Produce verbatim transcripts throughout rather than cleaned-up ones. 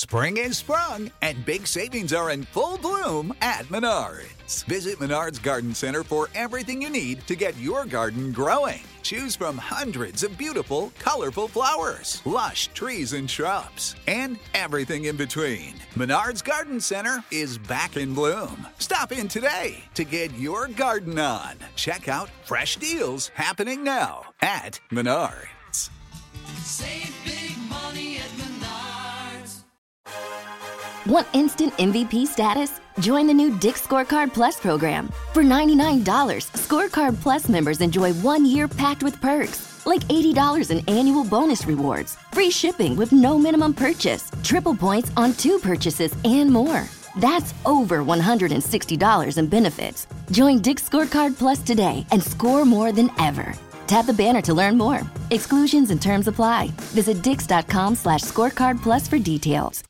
Spring is sprung, and big savings are in full bloom at Menards. Visit Menards Garden Center for everything you need to get your garden growing. Choose from hundreds of beautiful, colorful flowers, lush trees and shrubs, and everything in between. Menards Garden Center is back in bloom. Stop in today to get your garden on. Check out fresh deals happening now at Menards. Save big money at Menards. Want instant M V P status? Join the new Dick's Scorecard Plus program. For ninety-nine dollars, Scorecard Plus members enjoy one year packed with perks, like eighty dollars in annual bonus rewards, free shipping with no minimum purchase, triple points on two purchases, and more. That's over one hundred sixty dollars in benefits. Join Dick's Scorecard Plus today and score more than ever. Tap the banner to learn more. Exclusions and terms apply. Visit dix.com slash scorecard plus for details.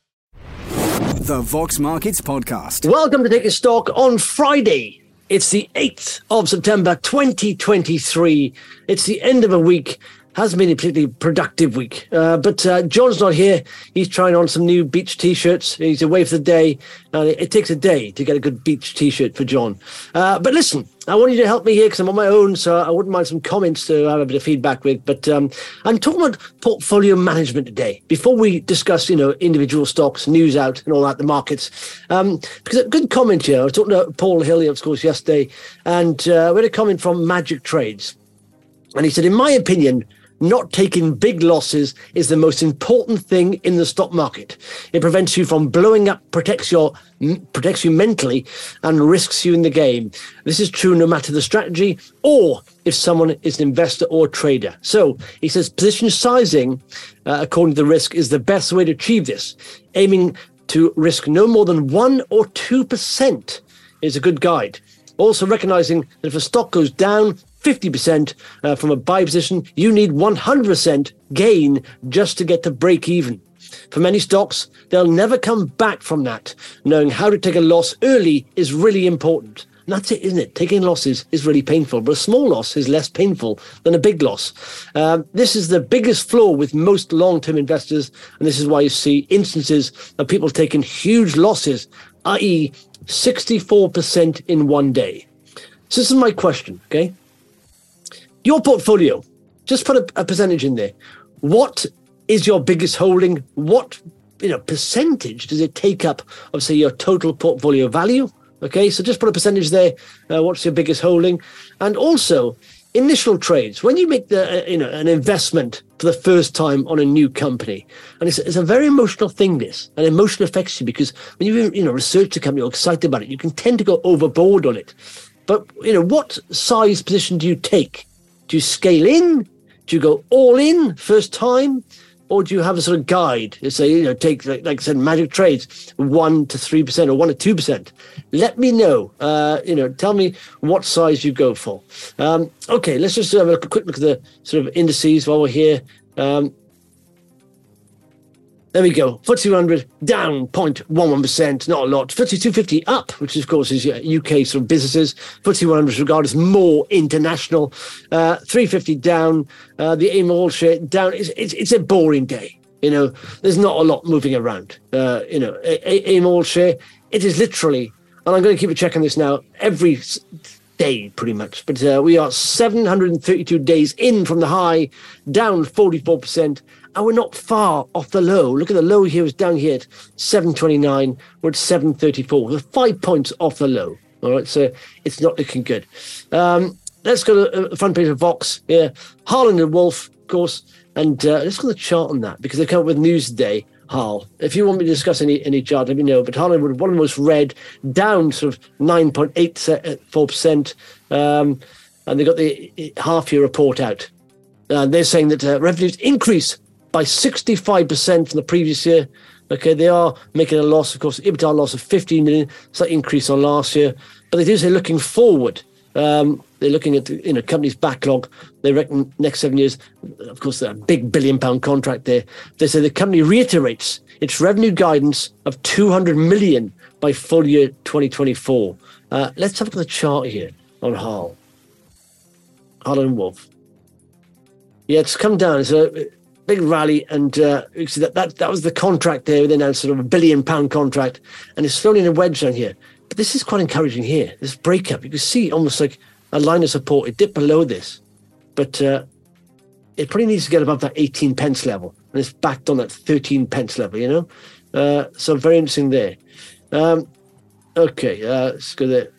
The Vox Markets Podcast. Welcome to Take a Stock on Friday. It's the eighth of September, twenty twenty-three. It's the end of a week. Hasn't been a particularly productive week. Uh, but uh, John's not here. He's trying on some new beach T-shirts. He's away for the day. And it, it takes a day to get a good beach T-shirt for John. Uh, but listen, I want you to help me here because I'm on my own, so I wouldn't mind some comments to have a bit of feedback with. But um, I'm talking about portfolio management today. Before we discuss, you know, individual stocks, news out and all that, the markets. Um, because a good comment here. I was talking to Paul Hill, of course, yesterday. And uh, we had a comment from Magic Trades. And he said, in my opinion, not taking big losses is the most important thing in the stock market. It prevents you from blowing up, protects your protects you mentally, and risks you in the game. This is true no matter the strategy or if someone is an investor or a trader. So he says position sizing, uh, according to the risk, is the best way to achieve this. Aiming to risk no more than one or two percent is a good guide. Also recognizing that if a stock goes down fifty percent uh, from a buy position, you need one hundred percent gain just to get to break even. For many stocks, they'll never come back from that. Knowing how to take a loss early is really important. And that's it, isn't it? Taking losses is really painful, but a small loss is less painful than a big loss. Um, this is the biggest flaw with most long-term investors, and this is why you see instances of people taking huge losses, that is sixty-four percent in one day. So this is my question, okay? Your portfolio, just put a, a percentage in there. What is your biggest holding? What, you know, percentage does it take up of, say, your total portfolio value? Okay, so just put a percentage there. Uh, what's your biggest holding? And also, initial trades. When you make the, uh, you know, an investment for the first time on a new company, and it's, it's a very emotional thing, this, and emotion affects you because when you, you know, research the company, you're excited about it, you can tend to go overboard on it. But, you know, what size position do you take? Do you scale in? Do you go all in first time? Or do you have a sort of guide? You say, you know, take, like, like I said, Magic Trades, one to three percent or one to two percent. Let me know. Uh, you know, tell me what size you go for. Um, okay, let's just have a quick look at the sort of indices while we're here. Um, There we go. F T S E one hundred down zero point one one percent, not a lot. F T S E two fifty up, which of course is U K sort of businesses. F T S E one hundred is regarded as more international. Uh, three fifty down. Uh, the A I M All share down. It's, it's it's a boring day. You know, there's not a lot moving around. Uh, you know, A I M All share. It is literally, and I'm going to keep a check on this now every day pretty much. But uh, we are seven hundred thirty-two days in from the high, down forty-four percent. And we're not far off the low. Look at the low here is down here at seven twenty-nine. We're at seven thirty-four. We're five points off the low. All right, so it's not looking good. Um, let's go to the front page of Vox. Yeah, Harland and Wolff, of course. And uh, let's go to the chart on that because they come up with news today. Harl, if you want me to discuss any any chart, let me know. But Harland was one of the most read, down sort of nine point eight four percent. Um, and they got the half-year report out. Uh, they're saying that uh, revenues increase by sixty-five percent from the previous year. Okay, they are making a loss, of course, EBITDA loss of fifteen million, slight increase on last year. But they do say looking forward, um, they're looking at, you know, company's backlog. They reckon next seven years, of course, a big billion pound contract there. They say the company reiterates its revenue guidance of two hundred million by full year twenty twenty-four. Uh, let's have a look at the chart here on Harl. Harland and Wolff. Yeah, it's come down. So big rally, and uh, you see that, that that was the contract there. They announced sort of a billion pound contract, and it's thrown in a wedge down here. But this is quite encouraging here. This breakup, you can see almost like a line of support. It dipped below this, but uh, it probably needs to get above that eighteen pence level, and it's backed on that thirteen pence level. You know, uh, so very interesting there. Um, okay, uh, let's go there.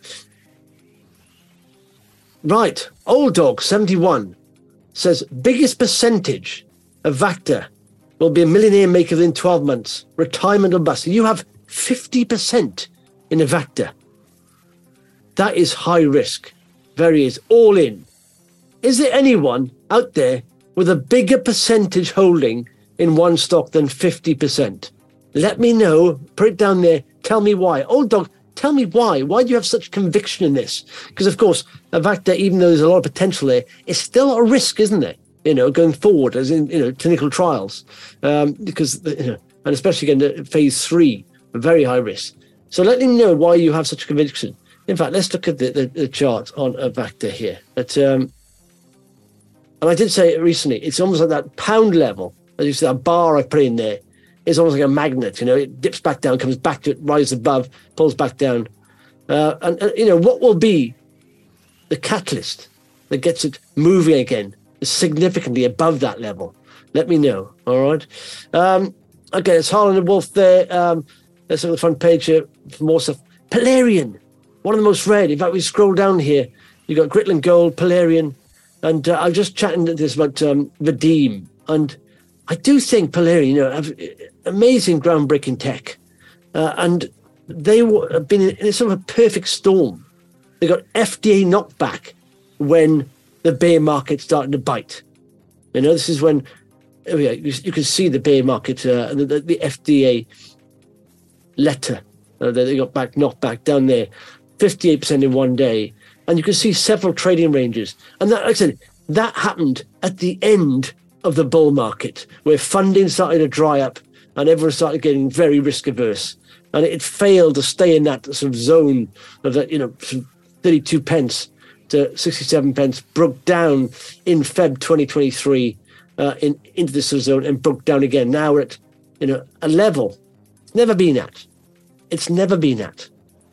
Right, Old Dog seventy-one says biggest percentage of Vactor will be a millionaire maker within twelve months. Retirement or bust. You have fifty percent in a Vactor. That is high risk. Very is all in. Is there anyone out there with a bigger percentage holding in one stock than fifty percent? Let me know. Put it down there. Tell me why. Old Dog, tell me why. Why do you have such conviction in this? Because, of course, a Vactor, even though there's a lot of potential there, it's still a risk, isn't there? You know, going forward, as in, you know, clinical trials. Um, because, you know, and especially again, to phase three, very high risk. So let me know why you have such conviction. In fact, let's look at the, the, the chart on a Vactor here. But, um, and I did say it recently, it's almost like that pound level, as you see, that bar I put in there, is almost like a magnet. You know, it dips back down, comes back to it, rises above, pulls back down. Uh, and, and, you know, what will be the catalyst that gets it moving again significantly above that level? Let me know, all right? Um, okay, it's Harlan and Wolf there. Um, let's look at the front page here for more stuff. Polarian, one of the most read. In fact, we scroll down here. You've got Gritland Gold, Polarian, and uh, I was just chatting to this about um, Vadim, and I do think Polarian, you know, have amazing groundbreaking tech, uh, and they have been in sort of a perfect storm. They got F D A knockback when the bear market started to bite. You know, this is when oh yeah, you, you can see the bear market, uh, the, the, the F D A letter uh, that they got back, knocked back down there, fifty-eight percent in one day. And you can see several trading ranges. And that, like I said, that happened at the end of the bull market, where funding started to dry up and everyone started getting very risk averse. And it failed to stay in that sort of zone of that, you know, from thirty-two pence to sixty-seven pence, broke down in February twenty twenty-three uh, in, into this sort of zone and broke down again. Now we're at, you know, a level it's never been at. It's never been at.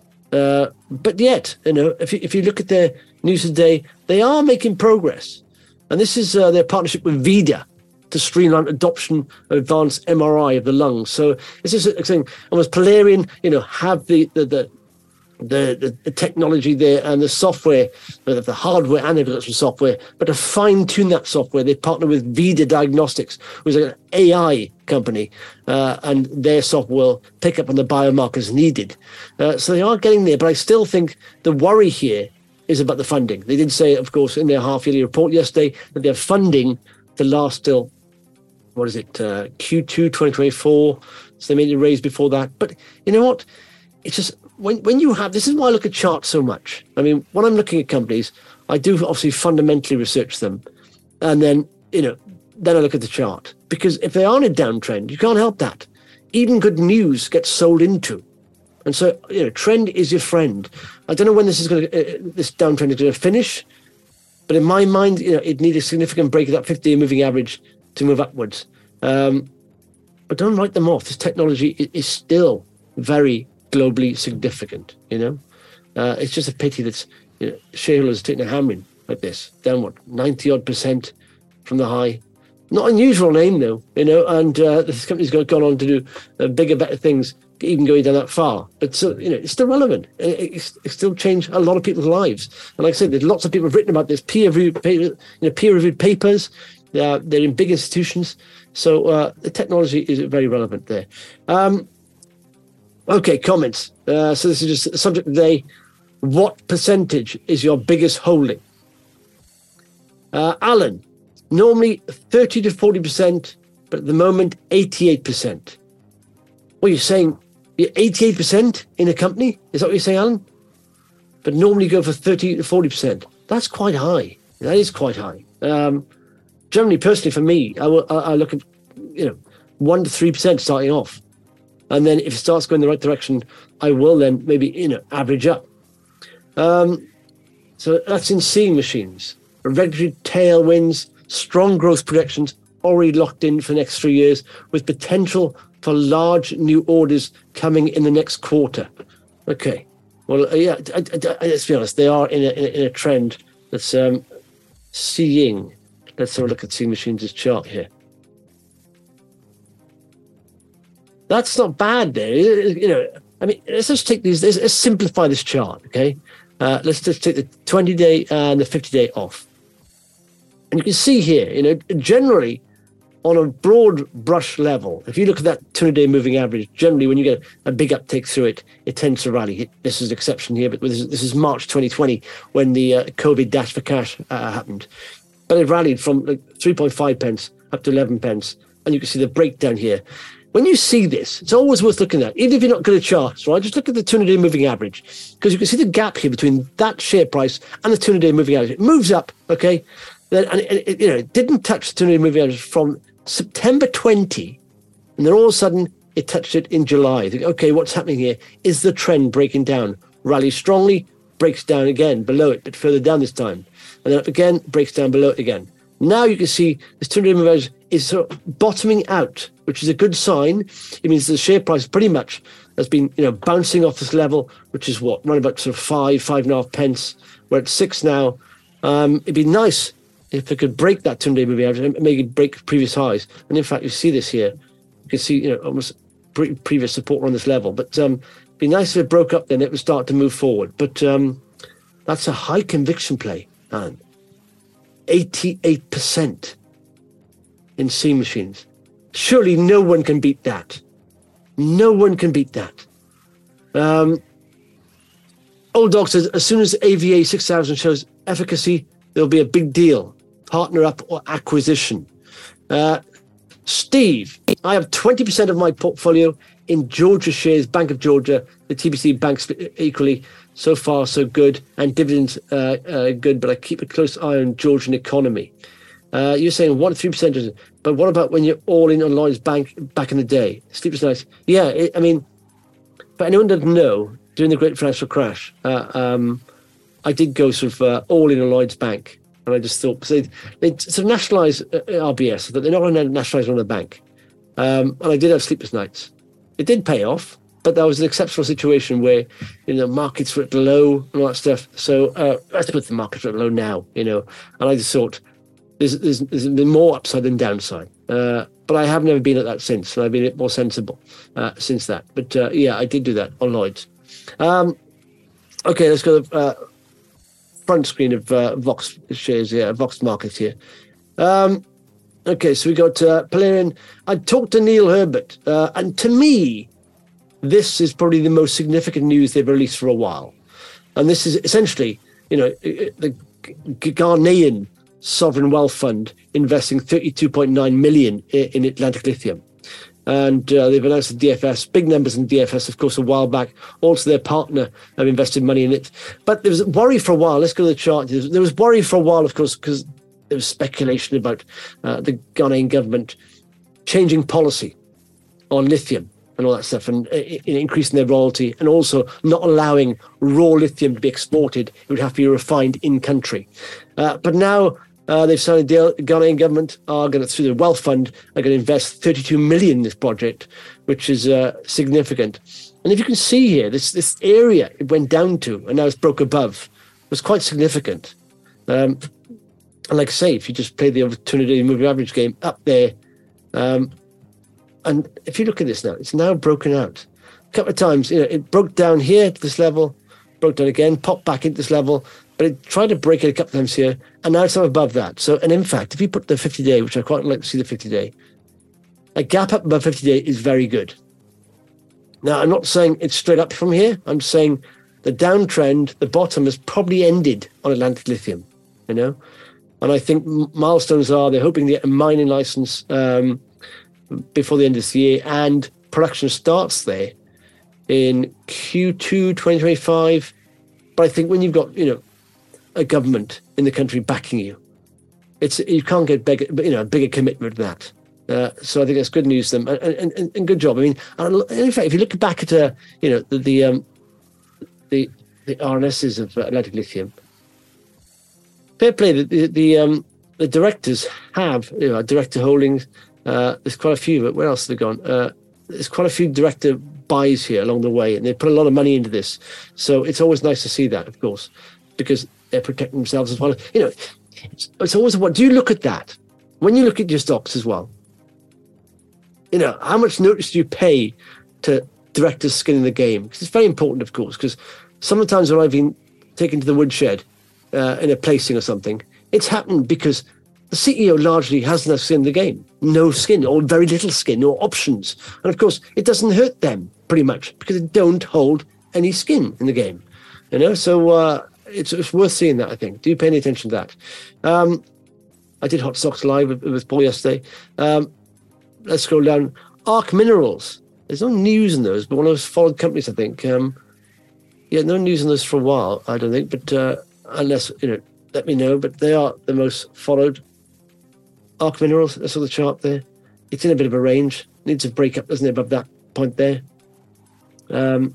Uh, but yet, you know, if you, if you look at their news today, they are making progress. And this is uh, their partnership with Vida to streamline adoption of advanced M R I of the lungs. So it's just like saying almost Polarian, you know, have the the the, the, the, the technology there and the software, the hardware, and they've got some software, but to fine-tune that software, they partner with Vida Diagnostics, who's an A I company, uh, and their software will pick up on the biomarkers needed. Uh, so they are getting there, but I still think the worry here is about the funding. They did say, of course, in their half-yearly report yesterday that they have funding to last till, what is it, uh, Q two twenty twenty-four. So they made a raise before that. But you know what? It's just, when when you have, this is why I look at charts so much. I mean, when I'm looking at companies, I do obviously fundamentally research them. And then, you know, then I look at the chart. Because if they are in a downtrend, you can't help that. Even good news gets sold into. And so, you know, trend is your friend. I don't know when this is going to, uh, this downtrend is going to finish, but in my mind, you know, it needs a significant break of that fifty-day moving average to move upwards. Um, but don't write them off. This technology is, is still very globally significant. You know, uh, it's just a pity that, you know, shareholders are taking a hammering like this, down what ninety odd percent from the high. Not unusual name though, you know, and uh, this company's gone on to do uh, bigger, better things, even going down that far. But so, you know, it's still relevant. It, it's, it's still changed a lot of people's lives. And like I said, there's lots of people have written about this, peer-reviewed, you know, peer-reviewed papers. Uh, they're in big institutions. So uh, the technology is very relevant there. Um, okay, comments. Uh, so this is just the subject today. What percentage is your biggest holding? Uh, Alan, normally thirty to forty percent, but at the moment, eighty-eight percent. What you're saying, you're eighty-eight percent in a company? Is that what you're saying, Alan? But normally you go for thirty to forty percent. That's quite high. That is quite high. Um, generally, personally, for me, I, will, I, I look at, you know, one to three percent starting off. And then if it starts going in the right direction, I will then maybe, you know, average up. Um, so that's in Seeing Machines. Regulatory tailwinds, strong growth projections, already locked in for the next three years with potential for large new orders coming in the next quarter. Okay. Well, uh, yeah, I, I, I, let's be honest, they are in a, in a, in a trend that's um, seeing. Let's have a look at Seeing Machines' chart here. That's not bad there. You know, I mean, let's just take these, let's, let's simplify this chart, okay? Uh, let's just take the twenty-day and the fifty-day off. And you can see here, you know, generally, on a broad brush level, if you look at that two hundred day moving average, generally when you get a big uptake through it, it tends to rally. This is an exception here, but this is, this is March twenty twenty when the uh, COVID dash for cash uh, happened. But it rallied from like three point five pence up to eleven pence. And you can see the breakdown here. When you see this, it's always worth looking at, even if you're not good at charts, right? Just look at the two hundred day moving average, because you can see the gap here between that share price and the two hundred day moving average. It moves up, okay? Then, and it, it, you know, it didn't touch the two hundred day moving average from September twentieth, and then all of a sudden it touched it in July. Think, okay, what's happening here? Is the trend breaking down? Rallies strongly, breaks down again below it, but further down this time, and then up again, breaks down below it again. Now you can see this two hundred day moving average is sort of bottoming out, which is a good sign. It means the share price pretty much has been, you know, bouncing off this level, which is what, around about sort of five, five and a half pence. We're at six now. Um, it'd be nice if it could break that two hundred day moving average and maybe break previous highs. And in fact, you see this here. You can see, you know, almost pre- previous support on this level. But um, it'd be nice if it broke up, then it would start to move forward. But um, that's a high conviction play, man. eighty-eight percent in Seeing Machines. Surely no one can beat that. No one can beat that. Um, Old Dog says, as soon as A V A six thousand shows efficacy, there'll be a big deal. Partner up or acquisition. Uh, Steve, I have twenty percent of my portfolio in Georgia shares, Bank of Georgia, the T B C banks equally. So far, so good. And dividends uh, uh, good, but I keep a close eye on Georgian economy. Uh, you're saying one to three percent, but what about when you're all in on Lloyds Bank back in the day? Steve is nice. Yeah, it, I mean, but anyone doesn't know, during the Great Financial Crash, uh, um, I did go sort of uh, all in on Lloyds Bank. And I just thought, because they, they sort of nationalise uh, R B S, that they're not going to nationalise another bank. Um, and I did have sleepless nights. It did pay off, but that was an exceptional situation where, you know, markets were at low and all that stuff. So uh, let's put the markets at low now, you know. And I just thought, there's, there's, there's been more upside than downside. Uh, but I have never been at that since. And I've been a bit more sensible uh, since that. But uh, yeah, I did do that on Lloyds. Um, okay, let's go to the uh, front screen of uh, Vox shares here, Vox Markets here. Um, okay, so we got uh, Polarian. I talked to Neil Herbert, uh, and to me, this is probably the most significant news they've released for a while. And this is essentially, you know, the Ghanaian Sovereign Wealth Fund investing thirty-two point nine million in Atlantic Lithium. And uh, they've announced the D F S, big numbers in D F S, of course, a while back. Also, their partner have invested money in it. But there was worry for a while. Let's go to the chart. There was worry for a while, of course, because there was speculation about uh, the Ghanaian government changing policy on lithium and all that stuff, and uh, increasing their royalty, and also not allowing raw lithium to be exported. It would have to be refined in country. Uh, but now uh, they've signed a deal. The Ghanaian government are going to, through the wealth fund, are going to invest thirty-two million in this project, which is uh, significant. And if you can see here, this this area it went down to, and now it's broke above, was quite significant. Um, and like I say, if you just play the two hundred day moving average game up there, um, and if you look at this now, it's now broken out a couple of times. You know, it broke down here to this level, broke down again, popped back into this level, but it tried to break it a couple of times here, and now it's up above that. So, and in fact, if you put the fifty day, which I quite like to see the fifty day, a gap up above fifty day is very good. Now, I'm not saying it's straight up from here. I'm saying the downtrend, the bottom has probably ended on Atlantic Lithium, you know? And I think milestones are, they're hoping to get a mining license um, before the end of this year, and production starts there in Q two twenty twenty-five. But I think when you've got, you know, a government in the country backing you, it's you can't get bigger, you know, a bigger commitment than that. Uh, so I think that's good news to them, and, and, and good job. I mean, in fact, if you look back at, uh, you know, the the, um, the the R N Ss of Atlantic Lithium, fair play. The the, the um the directors have, you know, director holdings. Uh, there's quite a few, but where else have they gone? Uh, there's quite a few director buys here along the way, and they put a lot of money into this. So it's always nice to see that, of course, because they're protecting themselves as well. You know, it's, it's always what do you look at that when you look at your stocks as well? You know, how much notice do you pay to directors' skin in the game? Because it's very important, of course, because sometimes when I've been taken to the woodshed uh, in a placing or something, it's happened because the C E O largely has no skin in the game, no skin or very little skin, no options. And of course, it doesn't hurt them pretty much because they don't hold any skin in the game. You know, so uh, it's, it's worth seeing that, I think. Do pay any attention to that. Um, I did Hot Stocks Live with, with Paul yesterday. Um, let's scroll down. Arc Minerals. There's no news in those, but one of those followed companies, I think. Um, yeah, no news on those for a while, I don't think, but uh, unless, you know, let me know. But they are the most followed. Arc Minerals, I saw the chart there. It's in a bit of a range. Needs a break up, doesn't it, above that point there. Um,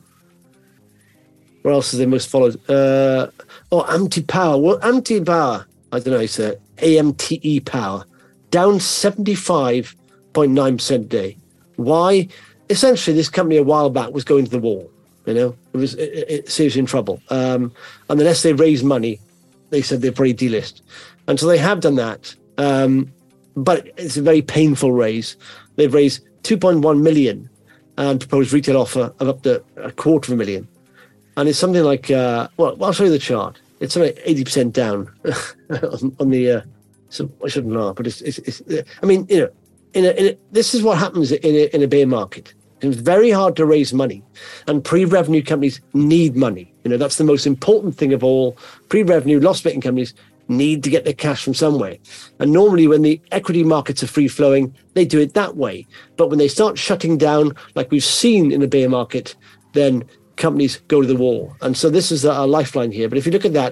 where else is the most followed? Uh, oh, Amti Power. Well, Amti Power, I don't know, it's uh, A M T E Power, down seventy-five point nine percent a day. Why? Essentially, this company a while back was going to the wall. You know, it was it, it, seriously in trouble. Um, and unless they raised money, they said they'd probably delist. And so they have done that. Um, but it's a very painful raise. They've raised two point one million and proposed retail offer of up to a quarter of a million. And it's something like, uh, well, I'll show you the chart. It's something like eighty percent down on, on the, uh, so I shouldn't laugh, but it's, it's, it's I mean, you know, in a, in a, this is what happens in a, in a bear market. It's very hard to raise money, and pre-revenue companies need money. You know, that's the most important thing of all. Pre-revenue, loss-making companies need to get their cash from somewhere. And normally when the equity markets are free-flowing, they do it that way. But when they start shutting down, like we've seen in the bear market, then companies go to the wall. And so this is our lifeline here. But if you look at that,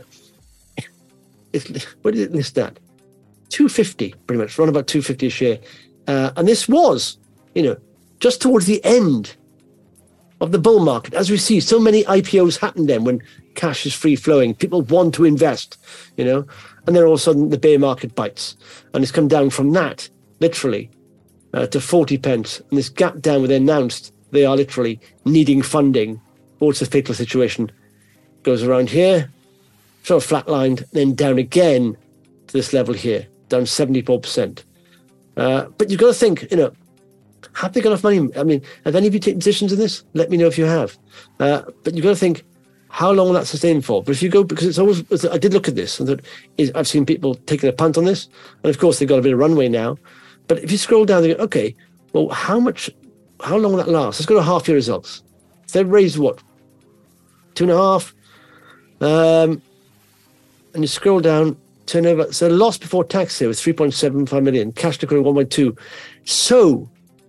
it's, what did it list at? two fifty, pretty much, around about two fifty a share. Uh, and this was, you know, just towards the end of the bull market. As we see, so many I P Os happen then when cash is free flowing. People want to invest, you know, and then all of a sudden the bear market bites. And it's come down from that, literally, uh, to forty pence. And this gap down where they announced they are literally needing funding, or it's a fatal situation, goes around here, sort of flatlined, then down again to this level here, down seventy-four percent. Uh, but you've got to think, you know, have they got enough money? I mean, have any of you taken positions in this? Let me know if you have. Uh, but you've got to think, how long will that sustain for? But if you go, because it's always, I did look at this, and thought, I've seen people taking a punt on this, and of course they've got a bit of runway now. But if you scroll down, they go, okay, well, how much, how long will that last? Let's go to half year results. So they've raised what? Two and a half. Um, and you scroll down, turnover. So loss before tax here was three point seven five million, cash to one point two. So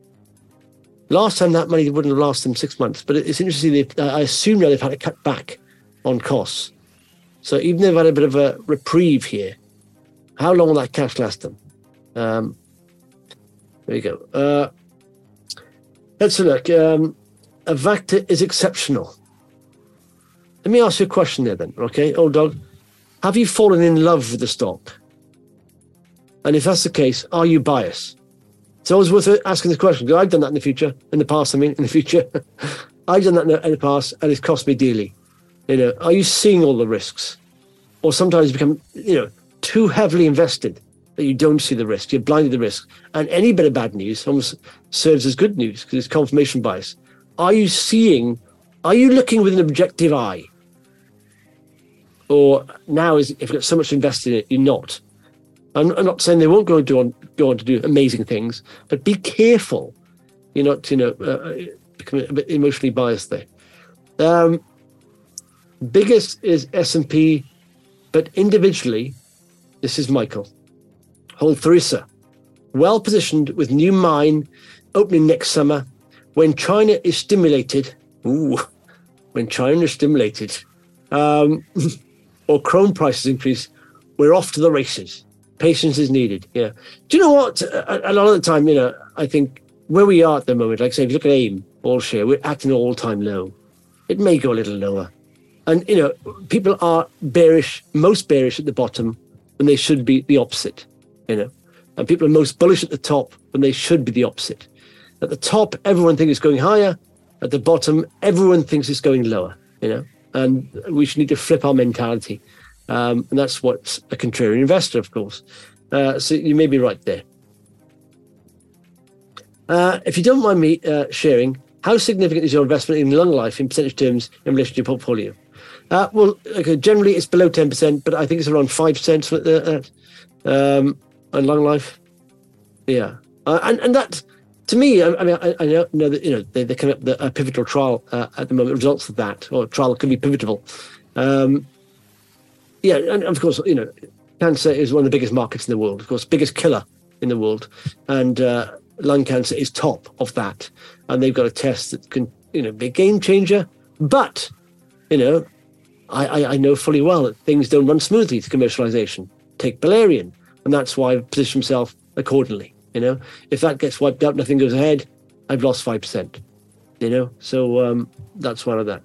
last time that money wouldn't have lasted them six months, but it's interesting. They've, uh, I assume now they've had to cut back on costs. So even though they've had a bit of a reprieve here, how long will that cash last them? Um, there you go. Uh, let's look. Um, Avacta is exceptional. Let me ask you a question there then, okay? Old dog, have you fallen in love with the stock? And if that's the case, are you biased? It's always worth asking this question, because I've done that in the future, in the past, I mean, in the future. I've done that in the, in the past, and it's cost me dearly. You know, are you seeing all the risks? Or sometimes you become, you know, too heavily invested that you don't see the risk, you're blinded to the risk. And any bit of bad news almost serves as good news, because it's confirmation bias. Are you seeing, are you looking with an objective eye? Or now, is if you've got so much invested in it, you're not. I'm, I'm not saying they won't go, do on, go on to do amazing things, but be careful. You're not, you know, uh, becoming a bit emotionally biased there. Um, biggest is S and P, but individually, this is Michael. Hold Theresa, well positioned with new mine opening next summer. When China is stimulated, ooh, when China is stimulated, um, or chrome prices increase, we're off to the races. Patience is needed. Yeah. Do you know what? A, a lot of the time, you know, I think where we are at the moment, like I say, if you look at AIM, all share, we're at an all-time low. It may go a little lower. And, you know, people are bearish, most bearish at the bottom, when they should be the opposite. you know. And people are most bullish at the top when they should be the opposite. At the top, everyone thinks it's going higher. At the bottom, everyone thinks it's going lower, you know. And we should need to flip our mentality. Um, and that's what's a contrarian investor, of course. Uh, so you may be right there. Uh, if you don't mind me uh, sharing, how significant is your investment in long life in percentage terms in relation to your portfolio? Uh, well, okay, generally it's below ten percent, but I think it's around five percent for that. Um, and long life. Yeah. Uh, and, and that, to me, I, I mean, I, I know that, you know, they, they come up with a pivotal trial uh, at the moment, results of that, or a trial that could be pivotal. Um, yeah, and of course, you know, cancer is one of the biggest markets in the world, of course, biggest killer in the world. And uh, lung cancer is top of that. And they've got a test that can, you know, be a game changer. But, you know, I, I, I know fully well that things don't run smoothly to commercialization. Take Valerian. And that's why I've positioned myself accordingly. You know, if that gets wiped out, nothing goes ahead, I've lost five percent. You know, so um, that's one of that.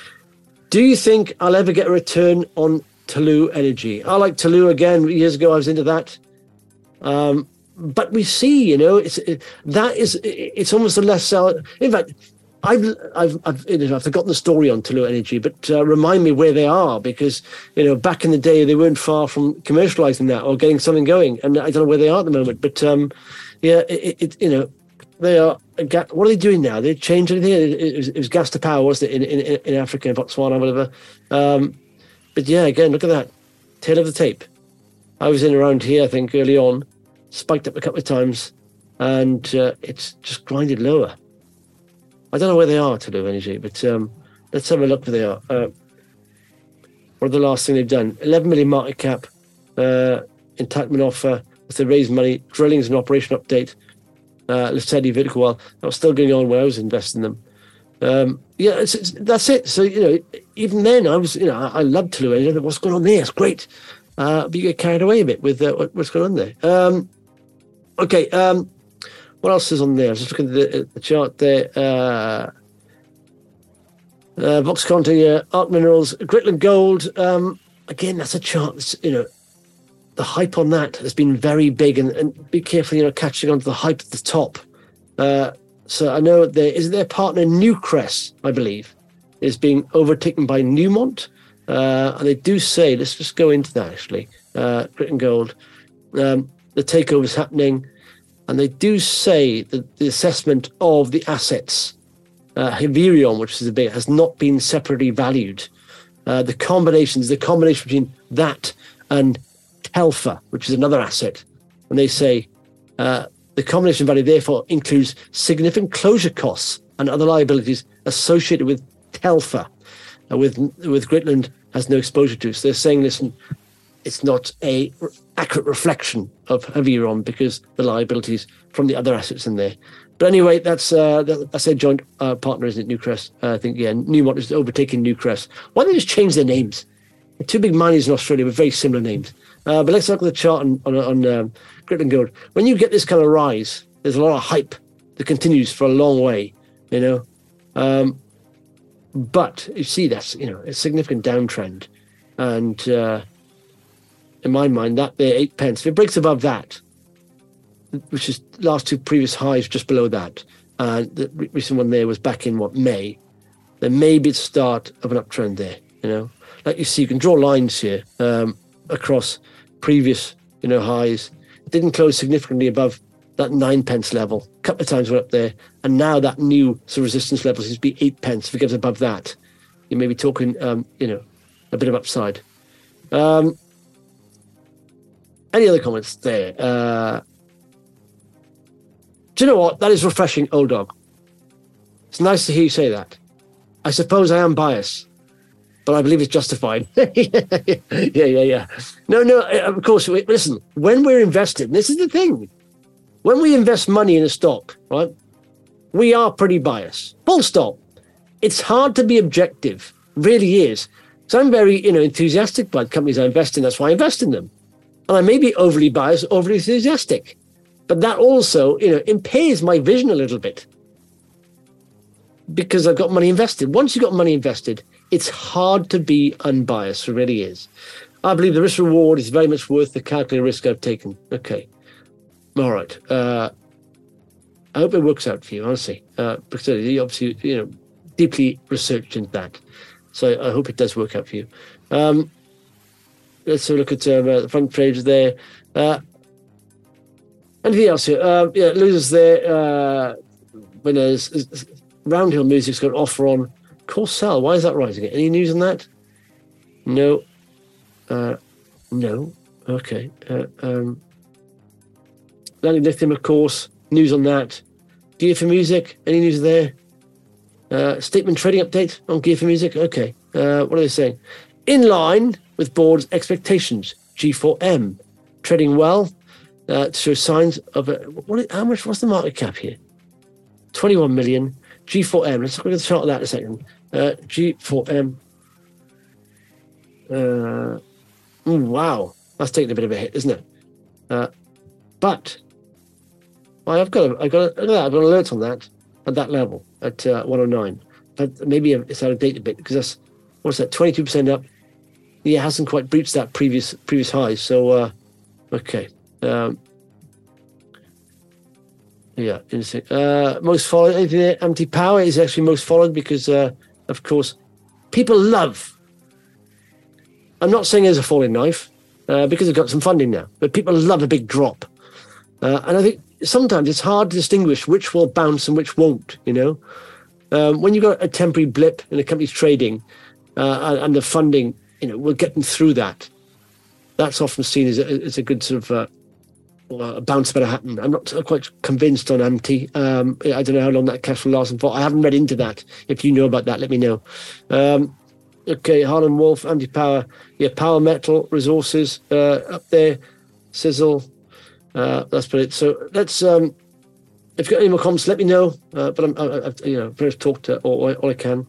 Do you think I'll ever get a return on Tullow Energy? I like Tullow again. Years ago, I was into that. Um, but we see, you know, it's it, that is it, it's almost a less sell. In fact, I've I've I've, you know, I've forgotten the story on Tullow Energy, but uh, remind me where they are, because you know back in the day they weren't far from commercializing that or getting something going, and I don't know where they are at the moment. But um, yeah, it, it you know they are. What are they doing now? They changed anything? It, it, was, it was gas to power, wasn't it, in in, in Africa, in Botswana, whatever. Um, but yeah, again, look at that tail of the tape. I was in around here, I think, early on, spiked up a couple of times, and uh, it's just grinded lower. I don't know where they are, Tullow Energy, but um, let's have a look where they are. Uh, what are the last thing they've done? eleven million market cap, uh, entitlement offer, as they raise money, drilling's an operation update, uh, Lesedi vertical well. That was still going on when I was investing in them. Um, yeah, it's, it's, that's it. So, you know, even then I was, you know, I, I loved Tullow Energy. What's going on there? It's great. Uh, but you get carried away a bit with uh, what, what's going on there. Um, okay, um, what else is on there? I was just looking at the, the chart there. Uh, uh, Vox Conti, uh, Arc Minerals, Gritland Gold. Um, again, that's a chart that's, you know, the hype on that has been very big. And, and be careful, you know, catching on to the hype at the top. Uh, so I know there is their partner, Newcrest, I believe, is being overtaken by Newmont. Uh, and they do say, let's just go into that actually, uh, Gritland Gold. Um, the takeover is happening. And they do say that the assessment of the assets, uh, Havieron, which is a big, has not been separately valued. Uh, the combinations, the combination between that and Telfer, which is another asset, and they say uh, the combination value therefore includes significant closure costs and other liabilities associated with Telfer, uh, with with Gritland has no exposure to. So they're saying, listen, it's not a r- accurate reflection of Havieron because the liabilities from the other assets in there. But anyway, that's uh, that, that's their joint uh, partner, isn't it? Newcrest. Uh, I think, yeah, Newmont is overtaking Newcrest. Why don't they just change their names? The two big miners in Australia with very similar names. Uh, but let's look at the chart on on, on um, Gritland Gold. When you get this kind of rise, there's a lot of hype that continues for a long way, you know. Um, but you see that's, you know, a significant downtrend. And uh, in my mind, that there, eight pence, if it breaks above that, which is last two previous highs just below that, and uh, the recent one there was back in, what, May, then maybe it's the start of an uptrend there, you know. Like you see, you can draw lines here um, across previous, you know, highs. It didn't close significantly above that nine pence level. A couple of times we're up there, and now that new sort of resistance level seems to be eight pence. If it gets above that, you may be talking, um, you know, a bit of upside. Um, any other comments there? Uh, do you know what? That is refreshing, old dog. It's nice to hear you say that. I suppose I am biased, but I believe it's justified. yeah, yeah, yeah. No, no, of course, listen, when we're invested, this is the thing. When we invest money in a stock, right, we are pretty biased. Full stop. It's hard to be objective. Really is. So I'm very, you know, enthusiastic about companies I invest in. That's why I invest in them. And I may be overly biased, overly enthusiastic. But that also, you know, impairs my vision a little bit. Because I've got money invested. Once you've got money invested, it's hard to be unbiased. It really is. I believe the risk reward is very much worth the calculated risk I've taken. Okay. All right. Uh, I hope it works out for you, honestly. Uh, because you obviously, you know, deeply researched into that. So I hope it does work out for you. Um, let's have a look at um, uh, the front page there. Uh, anything else here? Uh, yeah, losers there. Uh, winners. Roundhill Music's got an offer on Corsell. Why is that rising? Any news on that? No. Uh, no. Okay. Uh, um, Landing Lithium, of course. News on that. Gear for Music. Any news there? Uh, statement trading update on Gear for Music. Okay. Uh, what are they saying? In line with board's expectations. G four M trading well uh, to show signs of a, what? How much? What's the market cap here? twenty-one million. G four M. Let's look at the chart of that in a second. Uh, G four M. Uh, mm, wow, that's taking a bit of a hit, isn't it? Uh, but well, I've got, a, I've got, a, look at that, I've got an alert on that at that level at uh, one oh nine. But maybe it's out of date a bit because that's what's that? twenty-two percent up. Yeah, it hasn't quite breached that previous previous high. So, uh, okay. Um, yeah, interesting. Uh, most followed. Anything there? Empty Power is actually most followed because, uh, of course, people love. I'm not saying there's a falling knife uh, because they've got some funding now, but people love a big drop. Uh, and I think sometimes it's hard to distinguish which will bounce and which won't, you know. Um, when you've got a temporary blip in a company's trading uh, and the funding, you know, we'll get them through that. That's often seen as a, as a good sort of uh, a bounce better happen. I'm not quite convinced on Amty. Um, I don't know how long that cash will last for. I haven't read into that. If you know about that, let me know. Um, okay, Harlan Wolf, Empty Power. Yeah, Power Metal Resources uh, up there. Sizzle. Uh, that's about it. So let's. Um, if you've got any more comments, let me know. Uh, but I'm, I, I, you know, pretty much talked to all, all I can.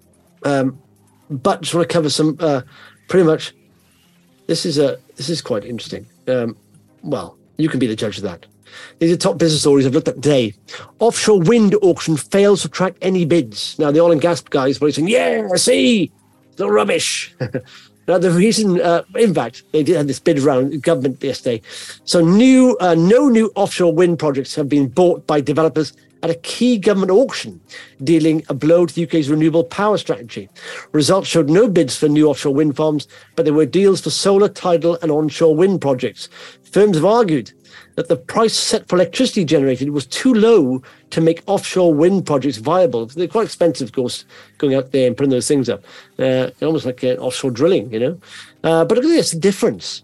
Um, but just want to cover some. Uh, pretty much. This is a. This is quite interesting. Um, well, you can be the judge of that. These are top business stories I've looked at today. Offshore wind auction fails to attract any bids. Now the oil and gas guys were saying, "Yeah, see, the rubbish." Now, the reason, uh, in fact, they did have this bid around government yesterday. So new, uh, no new offshore wind projects have been bought by developers at a key government auction, dealing a blow to the U K's renewable power strategy. Results showed no bids for new offshore wind farms, but there were deals for solar, tidal and onshore wind projects. Firms have argued that the price set for electricity generated was too low to make offshore wind projects viable. They're quite expensive, of course, going out there and putting those things up. Uh, almost like uh, offshore drilling, you know. Uh, but look at this, the difference.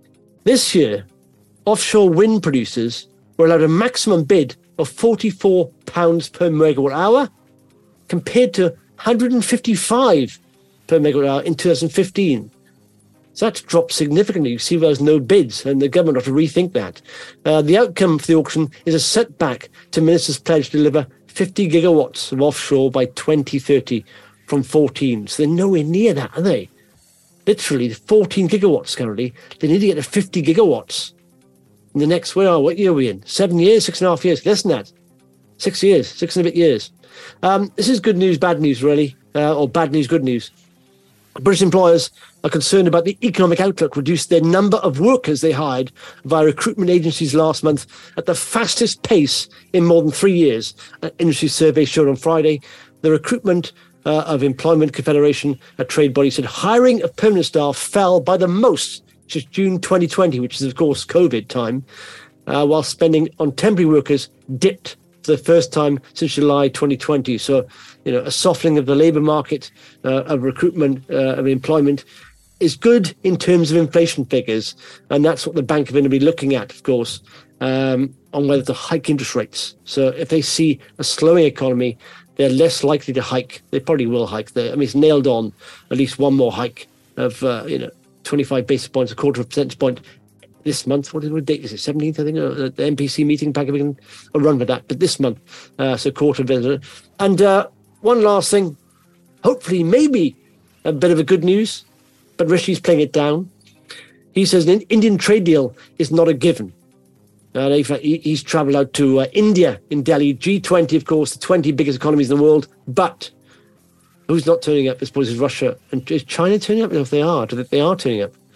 This year, offshore wind producers were allowed a maximum bid of forty-four pounds per megawatt hour, compared to one hundred fifty-five per megawatt hour in two thousand fifteen. So that's dropped significantly. You see there's no bids, and the government ought to rethink that. Uh, the outcome for the auction is a setback to Minister's pledge to deliver fifty gigawatts of offshore by twenty thirty from fourteen. So they're nowhere near that, are they? Literally fourteen gigawatts currently. They need to get to fifty gigawatts in the next, where are, what year are we in? Seven years, six and a half years, less than that. Six years, six and a bit years. Um, this is good news, bad news, really, uh, or bad news, good news. British employers are concerned about the economic outlook, reduced their number of workers they hired via recruitment agencies last month at the fastest pace in more than three years. An industry survey showed on Friday the recruitment uh, of Employment Confederation, a trade body, said hiring of permanent staff fell by the most since June twenty twenty, which is, of course, COVID time, uh, while spending on temporary workers dipped for the first time since July twenty twenty. So, you know, a softening of the labour market, uh, of recruitment, uh, of employment is good in terms of inflation figures. And that's what the Bank of England will be looking at, of course, um, on whether to hike interest rates. So if they see a slowing economy, they're less likely to hike. They probably will hike. I mean, it's nailed on at least one more hike of, uh, you know, twenty-five basis points, a quarter of a percentage point this month. What, what date is it? seventeenth, I think, uh, the M P C meeting, Bank of England will run with that. But this month, uh, so quarter of it. And uh, one last thing, hopefully, maybe a bit of a good news, but Rishi's playing it down. He says an Indian trade deal is not a given. Uh, in fact, he, he's travelled out to uh, India in Delhi, G twenty, of course, the twenty biggest economies in the world. But who's not turning up? I suppose is Russia. And is China turning up? I don't know if they are. I don't think they are turning up.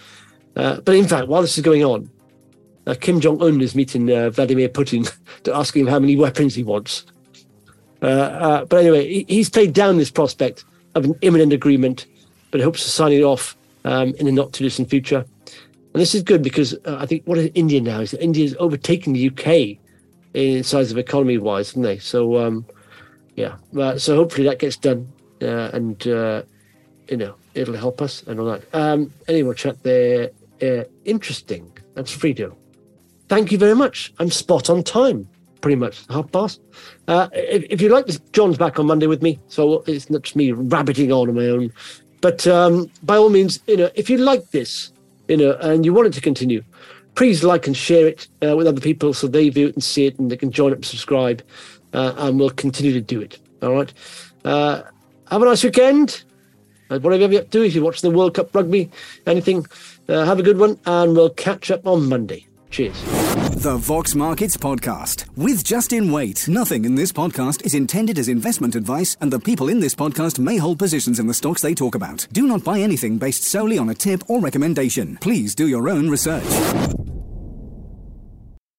Uh, but in fact, while this is going on, uh, Kim Jong-un is meeting uh, Vladimir Putin to ask him how many weapons he wants. Uh, uh, but anyway, he, he's played down this prospect of an imminent agreement, but hopes to sign it off um, in the not-too-distant future. And this is good because uh, I think what is India now is that India is overtaking the U K in size of economy-wise, isn't they? So, um, yeah. Uh, so hopefully that gets done uh, and, uh, you know, it'll help us and all that. Um, anyway, chat there. Uh, interesting. That's Fredo. Thank you very much. I'm spot on time, pretty much, half past. Uh, if, if you like this, John's back on Monday with me, so it's not just me rabbiting on on my own. But um, by all means, you know, if you like this, you know, and you want it to continue, please like and share it uh, with other people so they view it and see it and they can join up and subscribe, uh, and we'll continue to do it. All right. Uh, have a nice weekend. Uh, whatever you're up to, if you're watching the World Cup rugby, anything, uh, have a good one, and we'll catch up on Monday. Cheers. The Vox Markets Podcast with Justin Waite. Nothing in this podcast is intended as investment advice, and the people in this podcast may hold positions in the stocks they talk about. Do not buy anything based solely on a tip or recommendation. Please do your own research.